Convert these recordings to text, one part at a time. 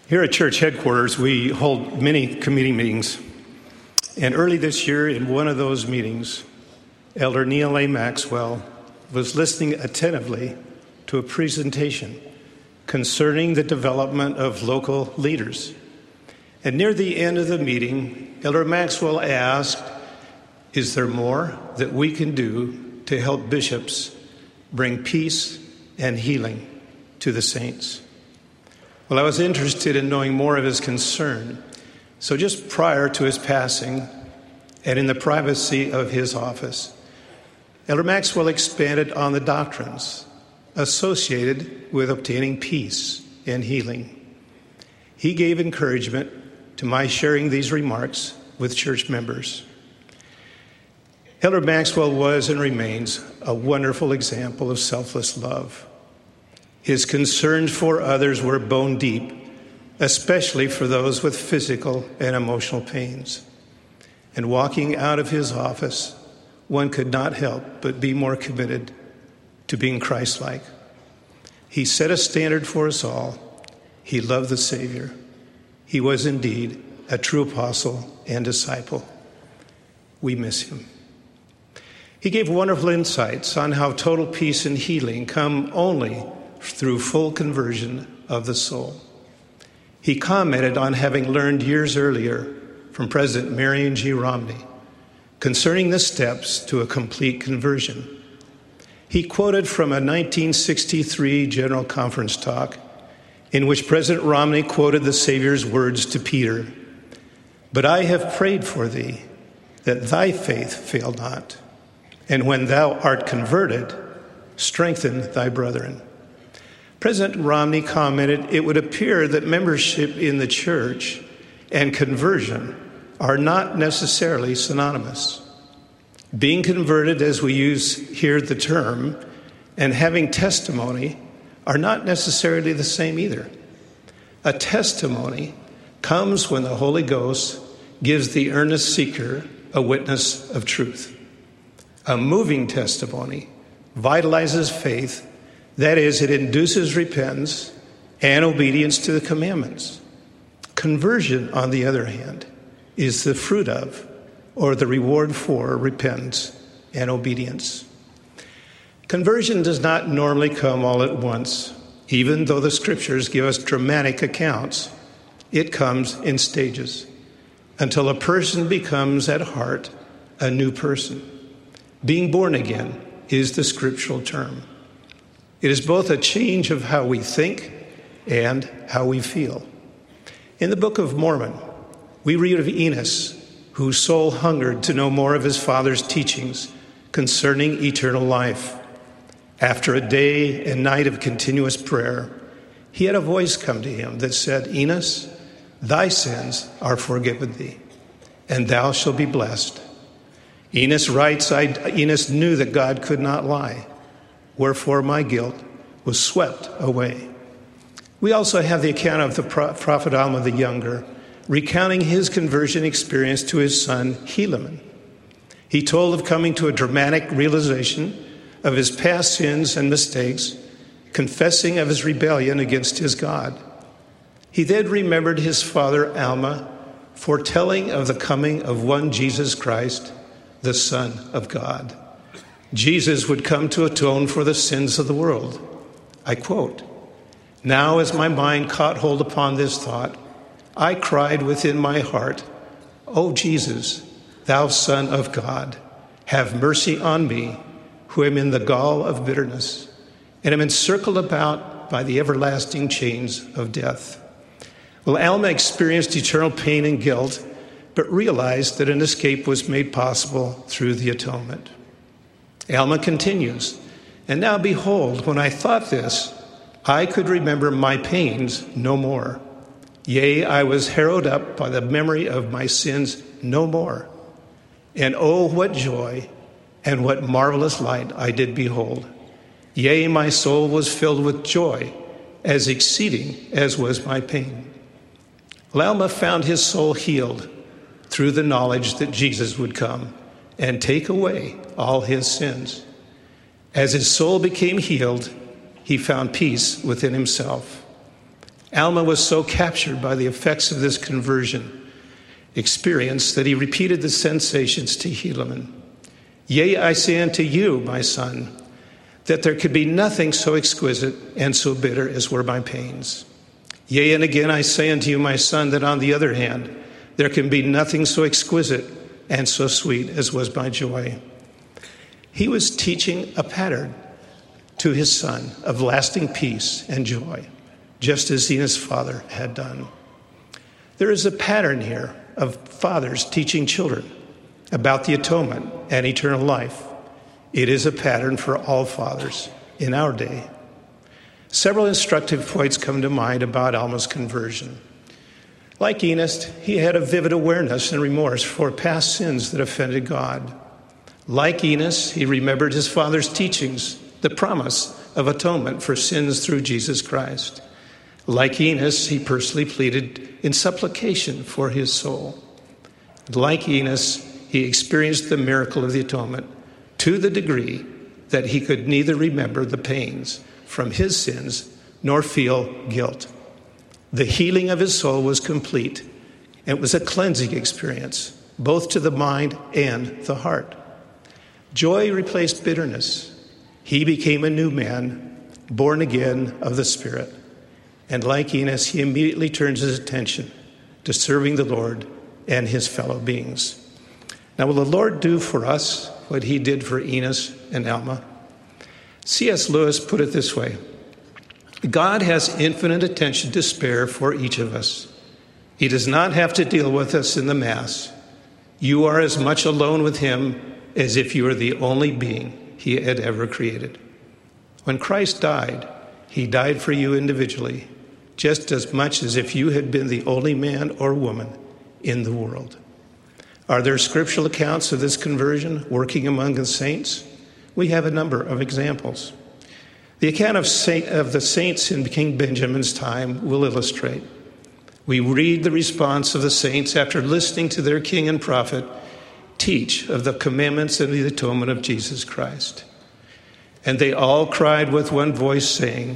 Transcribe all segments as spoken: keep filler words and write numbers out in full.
Here at church headquarters, we hold many committee meetings. And early this year, in one of those meetings, Elder Neil A. Maxwell was listening attentively to a presentation concerning the development of local leaders. And near the end of the meeting, Elder Maxwell asked, "Is there more that we can do to help bishops bring peace and healing to the saints?" Well, I was interested in knowing more of his concern. So just prior to his passing, and in the privacy of his office, Elder Maxwell expanded on the doctrines associated with obtaining peace and healing. He gave encouragement to my sharing these remarks with church members. Elder Maxwell was and remains a wonderful example of selfless love. His concerns for others were bone deep, especially for those with physical and emotional pains. And walking out of his office, one could not help but be more committed to being Christ-like. He set a standard for us all. He loved the Savior. He was indeed a true apostle and disciple. We miss him. He gave wonderful insights on how total peace and healing come only through full conversion of the soul. He commented on having learned years earlier from President Marion G. Romney concerning the steps to a complete conversion. He quoted from a nineteen sixty-three General Conference talk in which President Romney quoted the Savior's words to Peter, "But I have prayed for thee, that thy faith fail not. And when thou art converted, strengthen thy brethren." President Romney commented, "It would appear that membership in the church and conversion are not necessarily synonymous. Being converted, as we use here the term, and having testimony are not necessarily the same either. A testimony comes when the Holy Ghost gives the earnest seeker a witness of truth. A moving testimony vitalizes faith. That is, it induces repentance and obedience to the commandments. Conversion, on the other hand, is the fruit of, or the reward for, repentance and obedience. Conversion does not normally come all at once. Even though the scriptures give us dramatic accounts, it comes in stages until a person becomes at heart a new person. Being born again is the scriptural term. It is both a change of how we think and how we feel. In the Book of Mormon, we read of Enos, whose soul hungered to know more of his father's teachings concerning eternal life. After a day and night of continuous prayer, he had a voice come to him that said, "Enos, thy sins are forgiven thee, and thou shalt be blessed." Enos writes, Enos knew that God could not lie. Wherefore my guilt was swept away. We also have the account of the prophet Alma the Younger, recounting his conversion experience to his son Helaman. He told of coming to a dramatic realization of his past sins and mistakes, confessing of his rebellion against his God. He then remembered his father Alma foretelling of the coming of one Jesus Christ, the Son of God. Jesus would come to atone for the sins of the world. I quote, "Now as my mind caught hold upon this thought, I cried within my heart, O Jesus, thou Son of God, have mercy on me, who am in the gall of bitterness, and am encircled about by the everlasting chains of death." Well, Alma experienced eternal pain and guilt, but realized that an escape was made possible through the atonement. Alma continues, "And now behold, when I thought this, I could remember my pains no more. Yea, I was harrowed up by the memory of my sins no more. And oh, what joy and what marvelous light I did behold. Yea, my soul was filled with joy, as exceeding as was my pain." Alma found his soul healed through the knowledge that Jesus would come and take away all his sins. As his soul became healed, he found peace within himself. Alma was so captured by the effects of this conversion experience that he repeated the sensations to Helaman. Yea, I say unto you, my son, that there could be nothing so exquisite and so bitter as were my pains. Yea, and again I say unto you, my son, that on the other hand, there can be nothing so exquisite and so sweet as was my joy. He was teaching a pattern to his son of lasting peace and joy, just as Zena's father had done. There is a pattern here of fathers teaching children about the atonement and eternal life. It is a pattern for all fathers in our day. Several instructive points come to mind about Alma's conversion. Like Enos, he had a vivid awareness and remorse for past sins that offended God. Like Enos, he remembered his father's teachings, the promise of atonement for sins through Jesus Christ. Like Enos, he personally pleaded in supplication for his soul. Like Enos, he experienced the miracle of the atonement to the degree that he could neither remember the pains from his sins nor feel guilt. The healing of his soul was complete. It was a cleansing experience, both to the mind and the heart. Joy replaced bitterness. He became a new man, born again of the Spirit. And like Enos, he immediately turns his attention to serving the Lord and his fellow beings. Now, will the Lord do for us what he did for Enos and Alma? C S Lewis put it this way: God has infinite attention to spare for each of us. He does not have to deal with us in the mass. You are as much alone with him as if you were the only being he had ever created. When Christ died, he died for you individually, just as much as if you had been the only man or woman in the world. Are there scriptural accounts of this conversion working among the saints? We have a number of examples. The account of, saint, of the saints in King Benjamin's time will illustrate. We read the response of the saints after listening to their king and prophet teach of the commandments and the atonement of Jesus Christ. And they all cried with one voice, saying,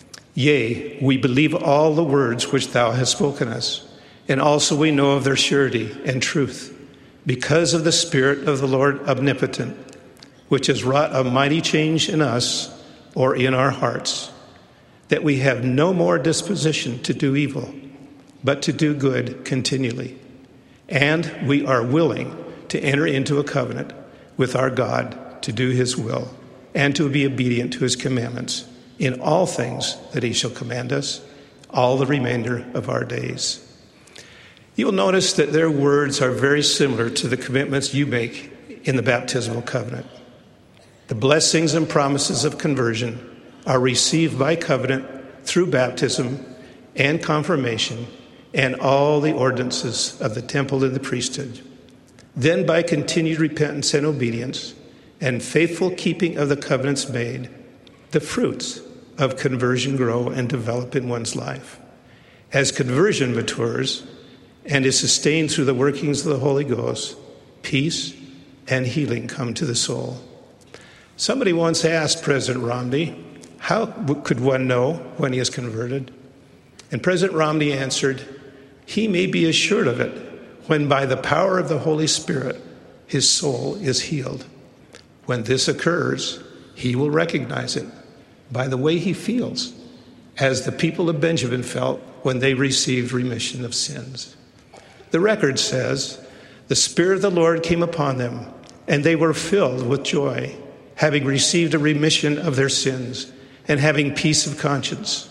Yea, we believe all the words which thou hast spoken us, and also we know of their surety and truth, because of the Spirit of the Lord omnipotent, which has wrought a mighty change in us, or in our hearts, that we have no more disposition to do evil, but to do good continually. And we are willing to enter into a covenant with our God to do his will and to be obedient to his commandments in all things that he shall command us all the remainder of our days. You'll notice that their words are very similar to the commitments you make in the baptismal covenant. The blessings and promises of conversion are received by covenant through baptism and confirmation and all the ordinances of the temple and the priesthood. Then by continued repentance and obedience and faithful keeping of the covenants made, the fruits of conversion grow and develop in one's life. As conversion matures and is sustained through the workings of the Holy Ghost, peace and healing come to the soul. Somebody once asked President Romney, how could one know when he is converted? And President Romney answered, he may be assured of it when by the power of the Holy Spirit his soul is healed. When this occurs, he will recognize it by the way he feels, as the people of Benjamin felt when they received remission of sins. The record says, the Spirit of the Lord came upon them, and they were filled with joy, having received a remission of their sins and having peace of conscience.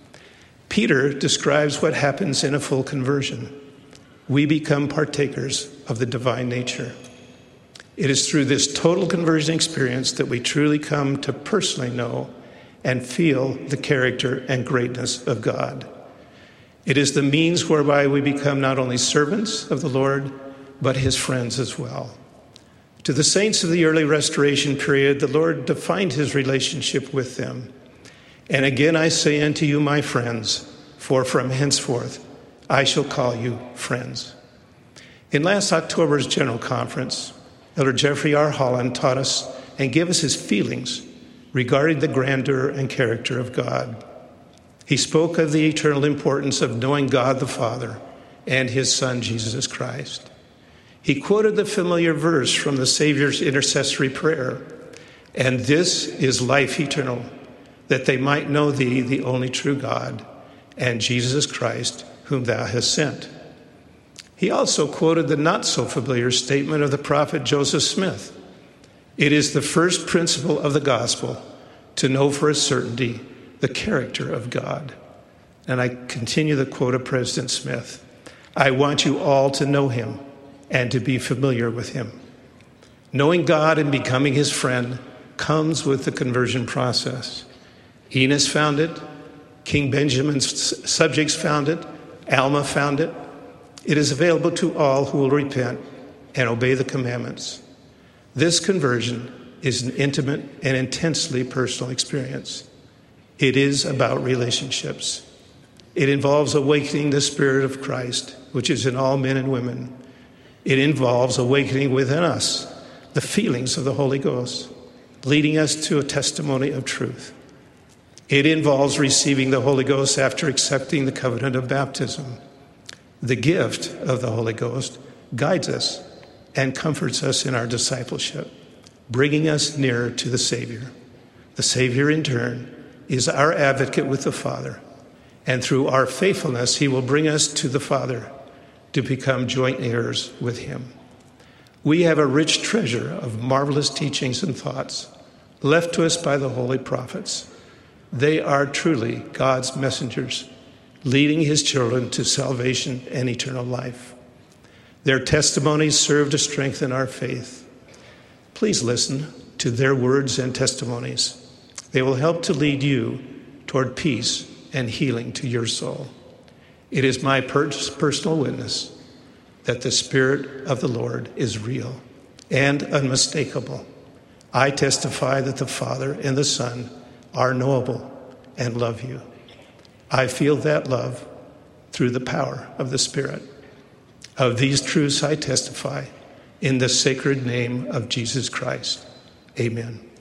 Peter describes what happens in a full conversion. We become partakers of the divine nature. It is through this total conversion experience that we truly come to personally know and feel the character and greatness of God. It is the means whereby we become not only servants of the Lord, but his friends as well. To the saints of the early restoration period, the Lord defined his relationship with them. And again I say unto you, my friends, for from henceforth I shall call you friends. In last October's General Conference, Elder Jeffrey R. Holland taught us and gave us his feelings regarding the grandeur and character of God. He spoke of the eternal importance of knowing God the Father and his Son, Jesus Christ. He quoted the familiar verse from the Savior's intercessory prayer, "And this is life eternal, that they might know thee, the only true God, and Jesus Christ, whom thou hast sent." He also quoted the not-so-familiar statement of the prophet Joseph Smith. "It is the first principle of the gospel to know for a certainty the character of God." And I continue the quote of President Smith. "I want you all to know him and to be familiar with him." Knowing God and becoming his friend comes with the conversion process. Enos found it. King Benjamin's subjects found it. Alma found it. It is available to all who will repent and obey the commandments. This conversion is an intimate and intensely personal experience. It is about relationships. It involves awakening the Spirit of Christ, which is in all men and women. It involves awakening within us the feelings of the Holy Ghost, leading us to a testimony of truth. It involves receiving the Holy Ghost after accepting the covenant of baptism. The gift of the Holy Ghost guides us and comforts us in our discipleship, bringing us nearer to the Savior. The Savior, in turn, is our advocate with the Father, and through our faithfulness, he will bring us to the Father to become joint heirs with him. We have a rich treasure of marvelous teachings and thoughts left to us by the holy prophets. They are truly God's messengers, leading his children to salvation and eternal life. Their testimonies serve to strengthen our faith. Please listen to their words and testimonies. They will help to lead you toward peace and healing to your soul. It is my per- personal witness that the Spirit of the Lord is real and unmistakable. I testify that the Father and the Son are knowable and love you. I feel that love through the power of the Spirit. Of these truths I testify in the sacred name of Jesus Christ. Amen.